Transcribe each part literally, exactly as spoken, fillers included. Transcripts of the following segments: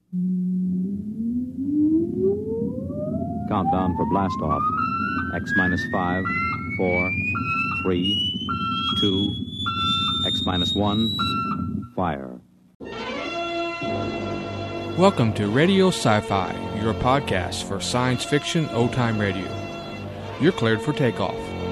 Countdown for blast off. X minus five, four, three, two, X minus one, fire. Welcome to Radio Sci-Fi, your podcast for science fiction old-time radio. You're cleared for takeoff.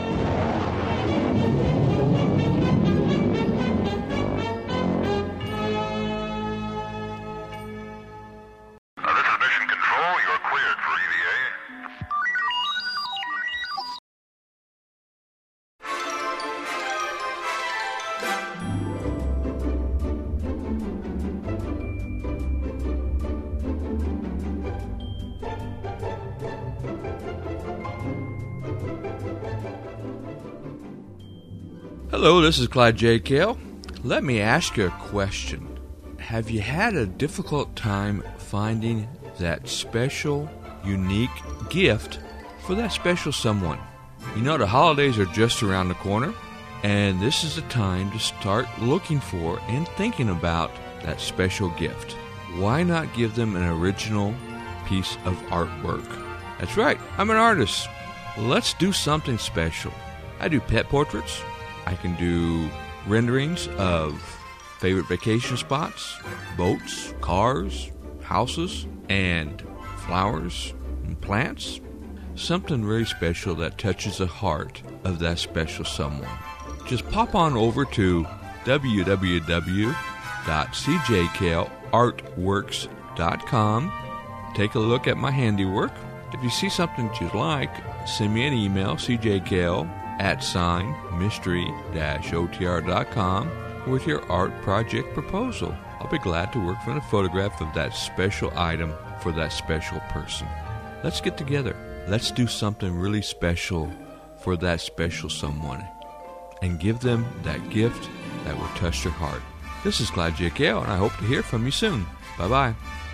Hello, this is Clyde J. Cale. Let me ask you a question. Have you had a difficult time finding that special, unique gift for that special someone? You know, the holidays are just around the corner, and this is the time to start looking for and thinking about that special gift. Why not give them an original piece of artwork? That's right, I'm an artist. Let's do something special. I do pet portraits. I can do renderings of favorite vacation spots, boats, cars, houses, and flowers and plants. Something very special that touches the heart of that special someone. Just pop on over to w w w dot c j cale artworks dot com. Take a look at my handiwork. If you see something that you like, send me an email, cjcale at sign mystery dash o t r dot com with your art project proposal. I'll be glad to work from a photograph of that special item for that special person. Let's get together. Let's do something really special for that special someone and give them that gift that will touch their heart. This is Clyde J. Cale, and I hope to hear from you soon. Bye-bye.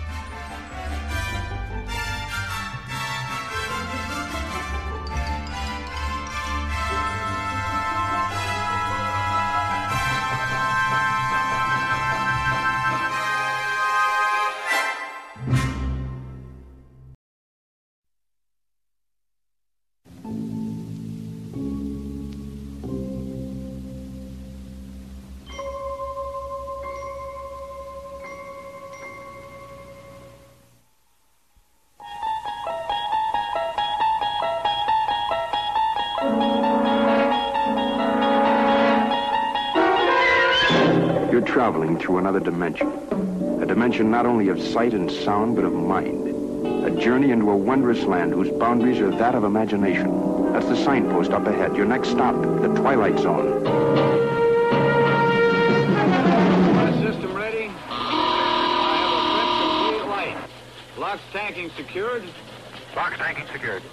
Traveling through another dimension. A dimension not only of sight and sound, but of mind. A journey into a wondrous land whose boundaries are that of imagination. That's the signpost up ahead. Your next stop, the Twilight Zone. System ready. I have a complete light. Lock's tanking secured. Lock's tanking secured.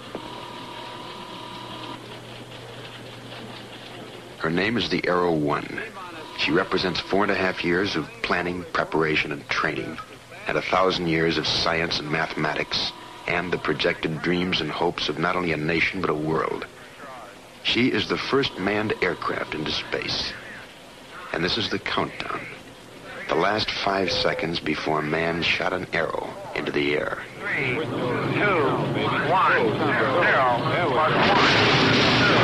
Her name is the Arrow One. She represents four and a half years of planning, preparation, and training, and a thousand years of science and mathematics, and the projected dreams and hopes of not only a nation, but a world. She is the first manned aircraft into space. And this is the countdown. The last five seconds before man shot an arrow into the air. Three, two, one, zero, one.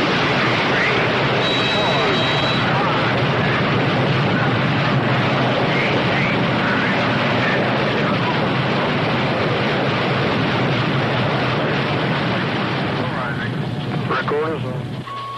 Recorders on.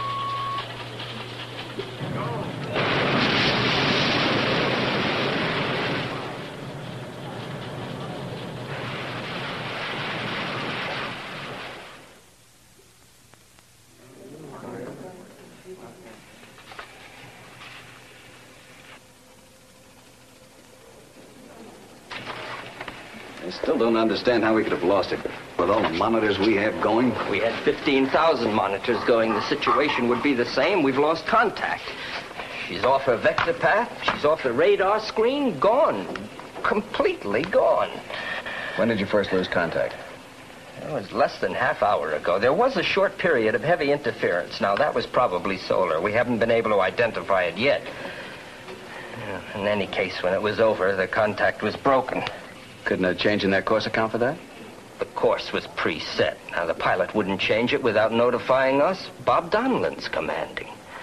I still don't understand how we could have lost it. With all the monitors we have going. We had fifteen thousand monitors going. The situation would be the same. We've lost contact. She's off her vector path. She's off the radar screen. Gone. Completely gone. When did you first lose contact? It was less than half hour ago. There was a short period of heavy interference. Now, that was probably solar. We haven't been able to identify it yet. In any case, when it was over, the contact was broken. Couldn't a change in their course account for that? The course was preset. Now, the pilot wouldn't change it without notifying us. Bob Donlan's commanding.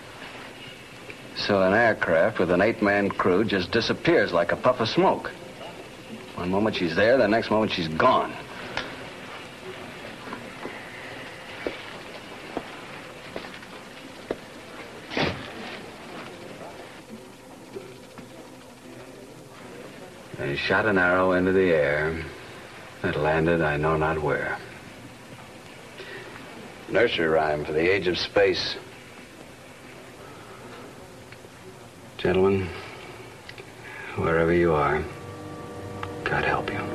So an aircraft with an eight-man crew just disappears like a puff of smoke. One moment she's there, the next moment she's gone. They shot an arrow into the air. It landed I know not where. Nursery rhyme for the age of space. Gentlemen, wherever you are, God help you.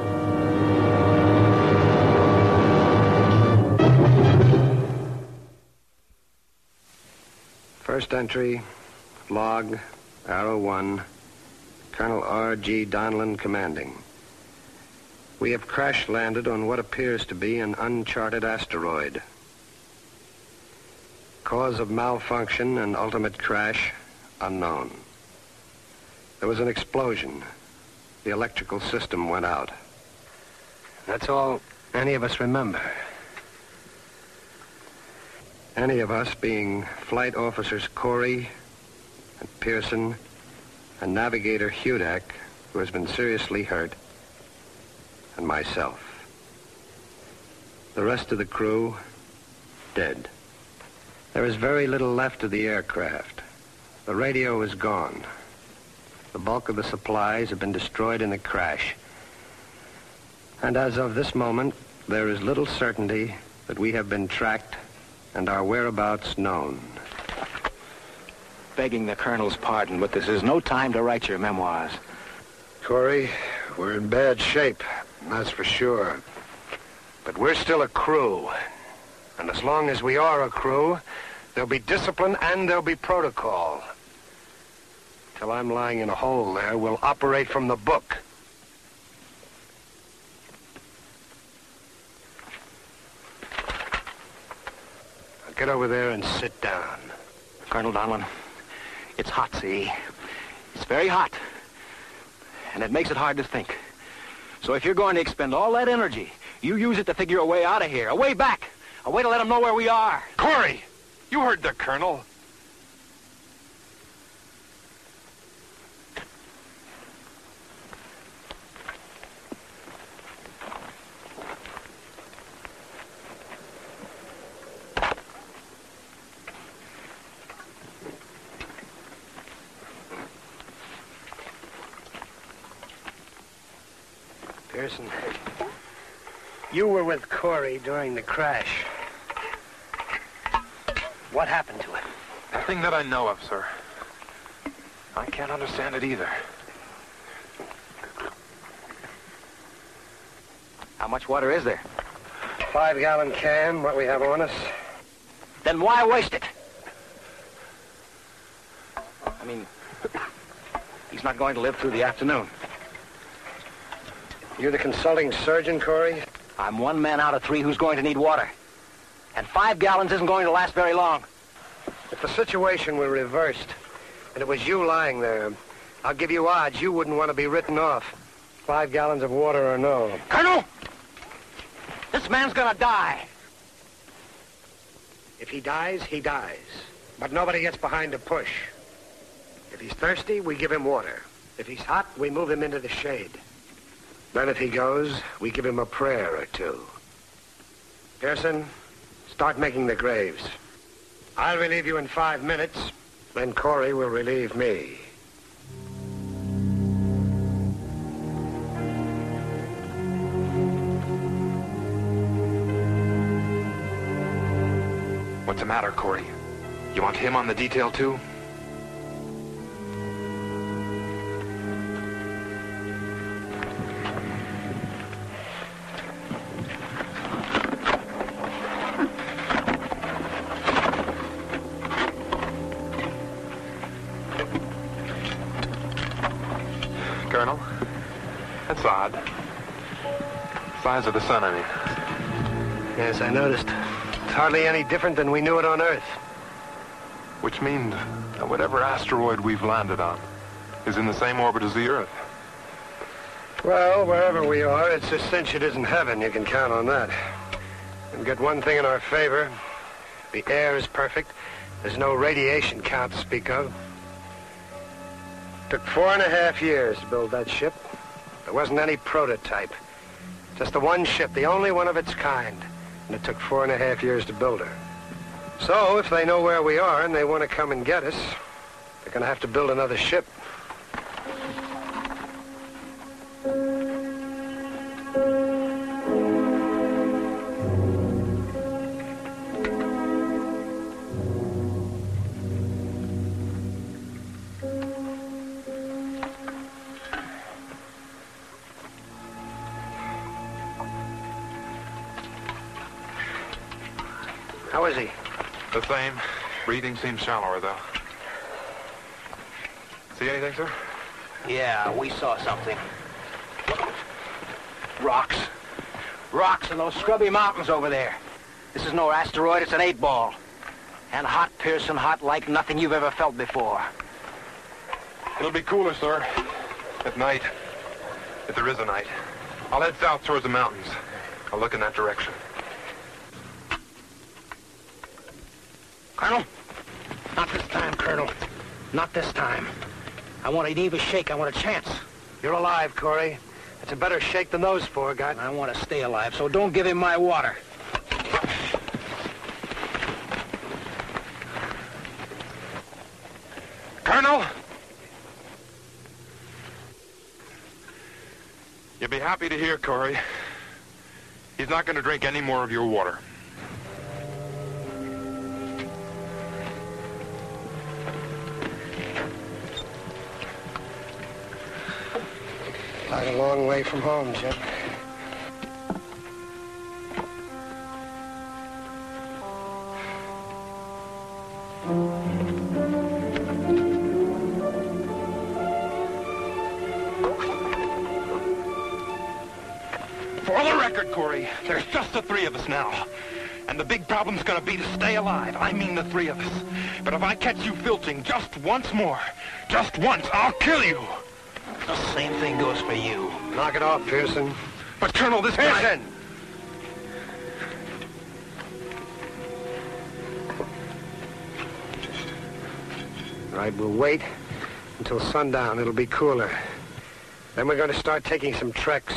First entry, log, Arrow one, Colonel R G Donlan commanding. We have crash landed on what appears to be an uncharted asteroid. Cause of malfunction and ultimate crash, unknown. There was an explosion. The electrical system went out. That's all any of us remember. Any of us being Flight Officers Corey and Pearson and Navigator Hudak, who has been seriously hurt, and myself. The rest of the crew, dead. There is very little left of the aircraft. The radio is gone. The bulk of the supplies have been destroyed in the crash. And as of this moment, there is little certainty that we have been tracked and our whereabouts known. Begging the Colonel's pardon, but this is no time to write your memoirs. Corey, we're in bad shape, that's for sure. But we're still a crew. And as long as we are a crew, there'll be discipline and there'll be protocol. Till I'm lying in a hole there, we'll operate from the book. Now get over there and sit down. Colonel Donlan, it's hot, see? It's very hot. And it makes it hard to think. So if you're going to expend all that energy, you use it to figure a way out of here, a way back, a way to let them know where we are. Corey, you heard the Colonel. Pearson, you were with Corey during the crash. What happened to it? Nothing that I know of, sir. I can't understand it either. How much water is there? Five-gallon can, what we have on us. Then why waste it? I mean, he's not going to live through the afternoon. You're the consulting surgeon, Corey? I'm one man out of three who's going to need water. And five gallons isn't going to last very long. If the situation were reversed, and it was you lying there, I'll give you odds you wouldn't want to be written off. Five gallons of water or no. Colonel! This man's gonna die. If he dies, he dies. But nobody gets behind a push. If he's thirsty, we give him water. If he's hot, we move him into the shade. Then if he goes, we give him a prayer or two. Pearson, start making the graves. I'll relieve you in five minutes. Then Corey will relieve me. What's the matter, Corey? You want him on the detail, too? Colonel, that's odd. Size of the sun, I mean. Yes, I noticed. It's hardly any different than we knew it on Earth. Which means that whatever asteroid we've landed on is in the same orbit as the Earth. Well, wherever we are, it's a cinch it isn't heaven. You can count on that. We've got one thing in our favor. The air is perfect. There's no radiation count to speak of. Took four and a half years to build that ship. There wasn't any prototype. Just the one ship, the only one of its kind. And it took four and a half years to build her. So, if they know where we are and they want to come and get us, they're going to have to build another ship. How is he? The same. Breathing seems shallower, though. See anything, sir? Yeah, we saw something. Rocks. Rocks in those scrubby mountains over there. This is no asteroid, it's an eight ball. And hot, Pearson, hot like nothing you've ever felt before. It'll be cooler, sir. At night. If there is a night. I'll head south towards the mountains. I'll look in that direction. Colonel? Not this time, Colonel. Not this time. I want an even shake. I want a chance. You're alive, Corey. It's a better shake than those four got. I want to stay alive, so don't give him my water. Colonel! You'll be happy to hear, Corey. He's not going to drink any more of your water. Quite a long way from home, Jim. For the record, Corey, there's just the three of us now. And the big problem's gonna be to stay alive. I mean the three of us. But if I catch you filching just once more, just once, I'll kill you. The same thing goes for you. Knock it off, Pearson. But, Colonel, this Pearson! All right, we'll wait until sundown. It'll be cooler. Then we're going to start taking some treks.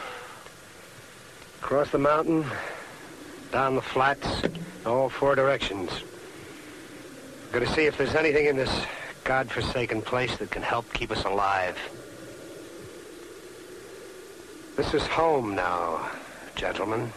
Across the mountain, down the flats, all four directions. We're going to see if there's anything in this godforsaken place that can help keep us alive. This is home now, gentlemen.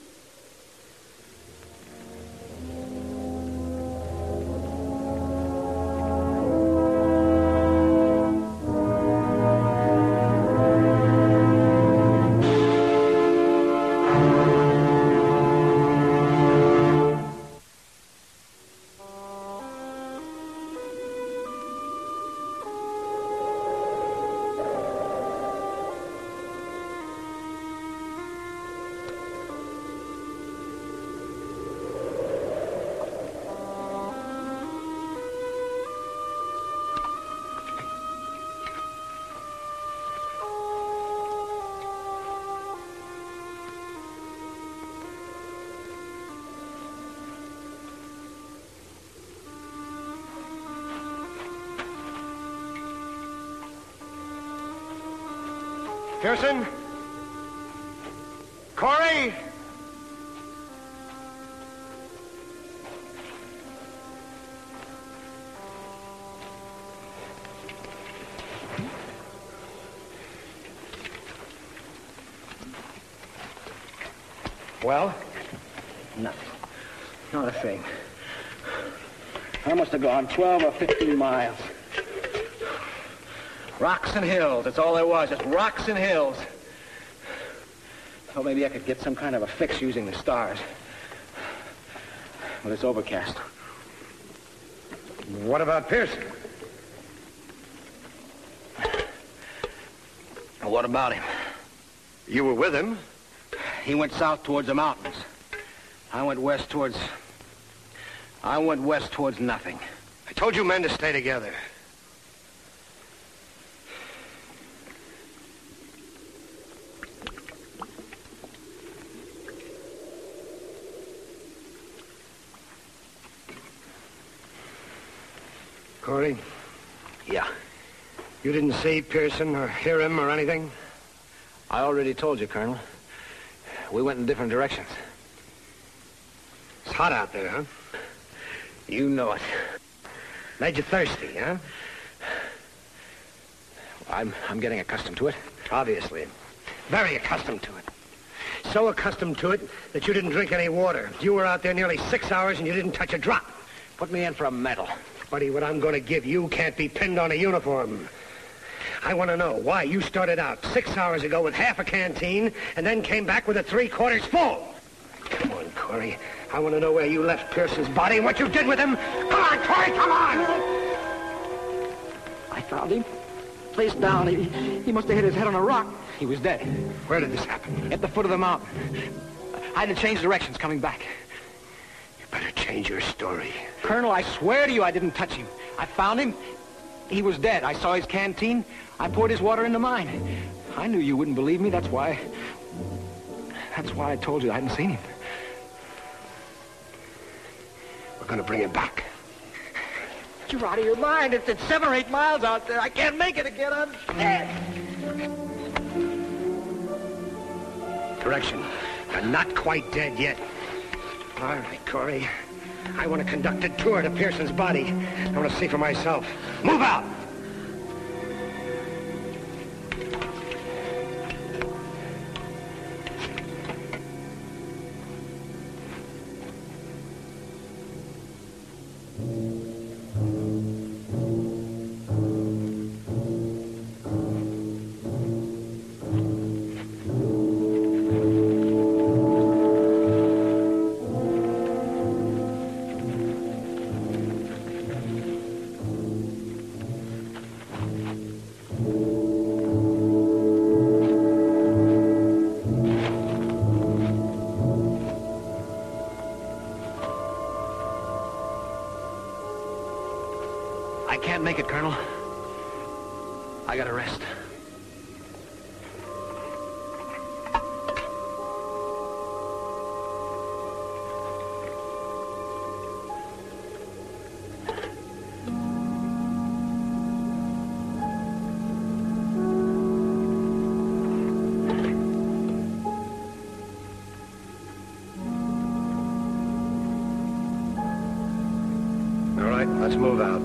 Pearson? Corey? Well? Nothing. Not a thing. I must have gone twelve or fifteen miles. Rocks and hills, that's all there was, just rocks and hills. Thought maybe I could get some kind of a fix using the stars. But it's overcast. What about Pearson? What about him? You were with him? He went south towards the mountains. I went west towards... I went west towards nothing. I told you men to stay together. Corey? Yeah. You didn't see Pearson or hear him or anything? I already told you, Colonel. We went in different directions. It's hot out there, huh? You know it. Made you thirsty, huh? I'm, I'm getting accustomed to it. Obviously. Very accustomed to it. So accustomed to it that you didn't drink any water. You were out there nearly six hours and you didn't touch a drop. Put me in for a medal. Buddy, what I'm going to give you can't be pinned on a uniform. I want to know why you started out six hours ago with half a canteen and then came back with it three-quarters full. Come on, Corey. I want to know where you left Pearson's body and what you did with him. Come on, Corey, come on! I found him. Face down. He, he must have hit his head on a rock. He was dead. Where did this happen? At the foot of the mountain. I had to change directions coming back. You better change your story. Colonel, I swear to you I didn't touch him. I found him. He was dead. I saw his canteen. I poured his water into mine. I knew you wouldn't believe me. That's why... That's why I told you I hadn't seen him. We're going to bring him back. You're out of your mind. It's, it's seven or eight miles out there. I can't make it again. I'm dead. Correction. You're not quite dead yet. All right, Corey. I want to conduct a tour to Pearson's body. I want to see for myself. Move out! I can't make it, Colonel. I gotta rest. All right, let's move out.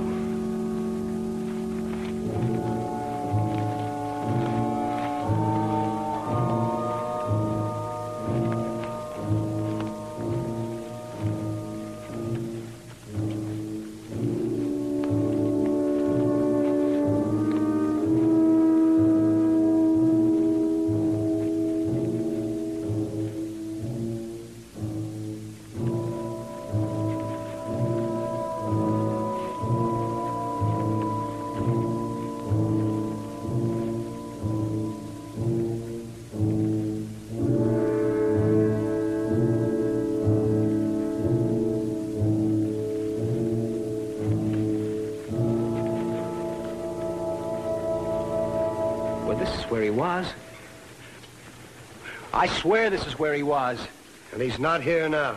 Where he was. I swear this is where he was. And he's not here now.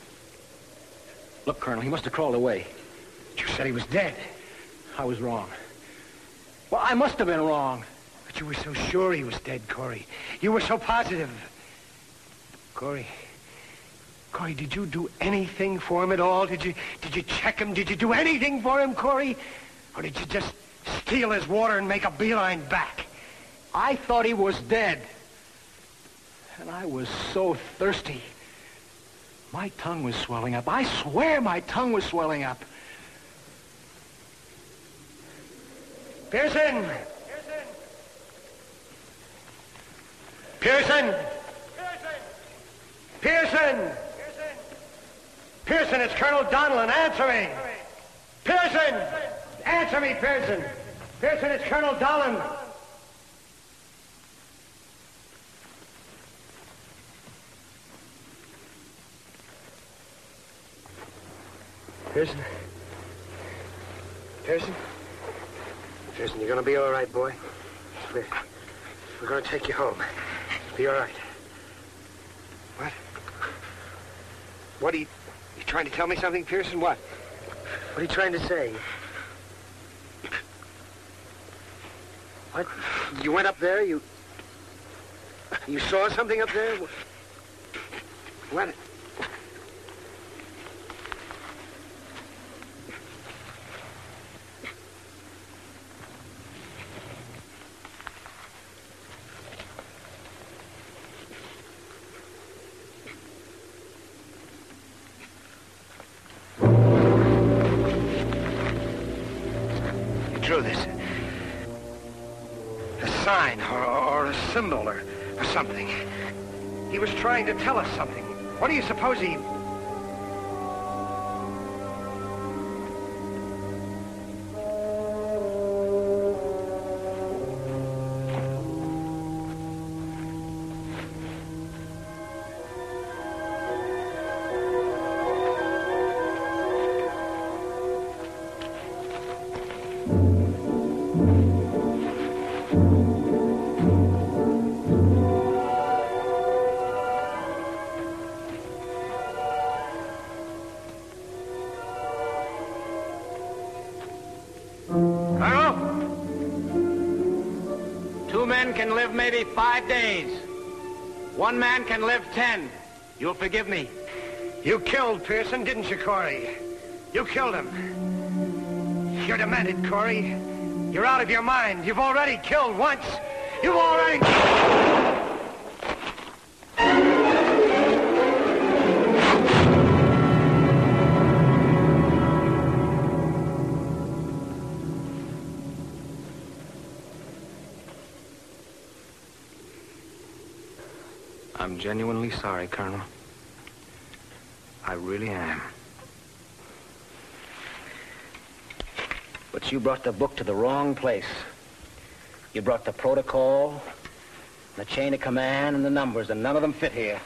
Look, Colonel, he must have crawled away. You said he was dead. I was wrong. Well, I must have been wrong. But you were so sure he was dead, Corey. You were so positive. Corey. Corey, did you do anything for him at all? Did you, did you check him? Did you do anything for him, Corey? Or did you just steal his water and make a beeline back? I thought he was dead. And I was so thirsty. My tongue was swelling up. I swear my tongue was swelling up. Pearson! Pearson! Pearson! Pearson! Pearson, it's Colonel Donlin. Answer me! Pearson! Answer me, Pearson! Pearson, it's Colonel Donlin. Pearson? Pearson? Pearson, you're going to be all right, boy. We're, we're going to take you home. Be all right. What? What are you... You trying to tell me something, Pearson? What? What are you trying to say? What? You went up there? You... You saw something up there? What? Drew this. A sign or, or a symbol or, or something. He was trying to tell us something. What do you suppose he... Can live maybe five days. One man can live ten. You'll forgive me. You killed Pearson, didn't you, Corey? You killed him. You're demented, Corey. You're out of your mind. You've already killed once. You've already... I'm genuinely sorry, Colonel. I really am. But you brought the book to the wrong place. You brought the protocol, the chain of command, and the numbers, and none of them fit here.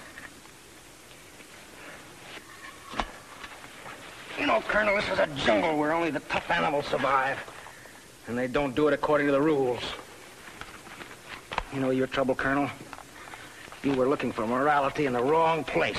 You know, Colonel, this is a jungle where only the tough animals survive. And they don't do it according to the rules. You know your trouble, Colonel? You were looking for morality in the wrong place.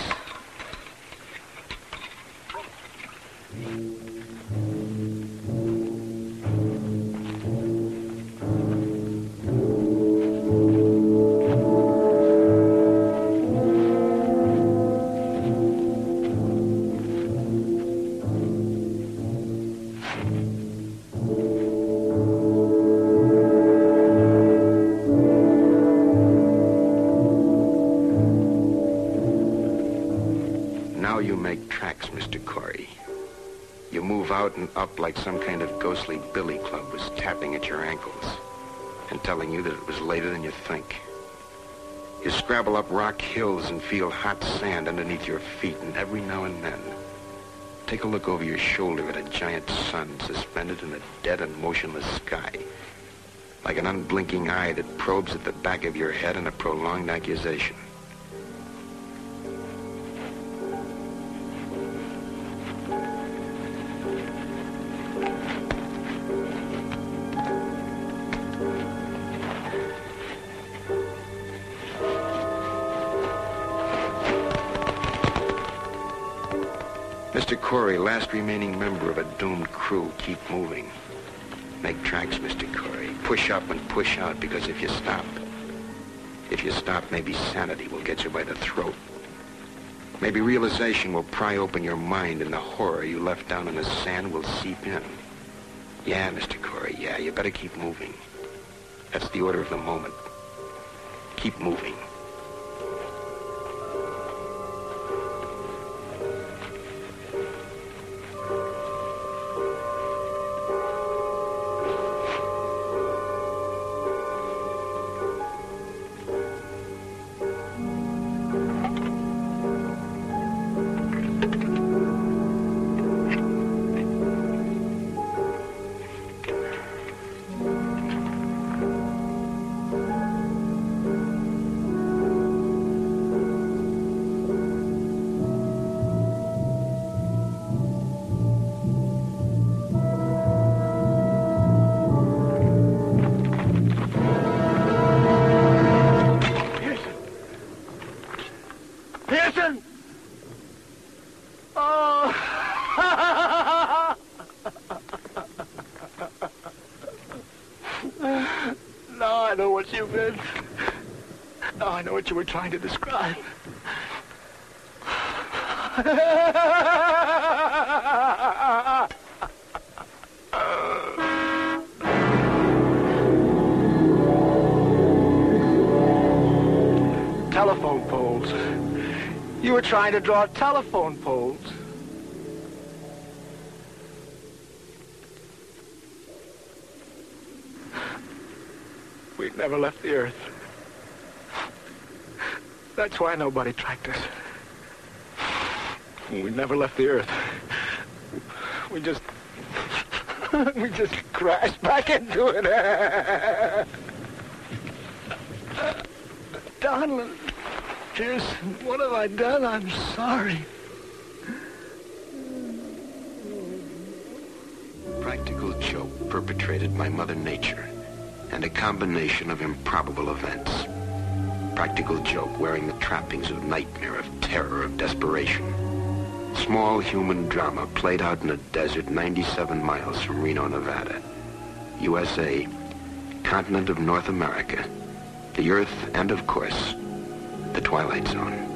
And up like some kind of ghostly billy club was tapping at your ankles and telling you that it was later than you think. You scrabble up rock hills and feel hot sand underneath your feet, and every now and then take a look over your shoulder at a giant sun suspended in a dead and motionless sky, like an unblinking eye that probes at the back of your head in a prolonged accusation. Mister Corey, last remaining member of a doomed crew, keep moving. Make tracks, Mister Corey. Push up and push out, because if you stop, if you stop, maybe sanity will get you by the throat. Maybe realization will pry open your mind, and the horror you left down in the sand will seep in. Yeah, Mister Corey, yeah, you better keep moving. That's the order of the moment. Keep moving. Now I know what you were trying to describe. Telephone poles. You were trying to draw telephone poles. We've never left the Earth. That's why nobody tracked us. We never left the Earth. We just... we just crashed back into it. Donald, Pearson, what have I done? I'm sorry. Practical joke perpetrated by Mother Nature and a combination of improbable events. Practical joke wearing the trappings of nightmare, of terror, of desperation. Small human drama played out in a desert ninety-seven miles from Reno, Nevada. U S A, continent of North America, the Earth, and of course, the Twilight Zone.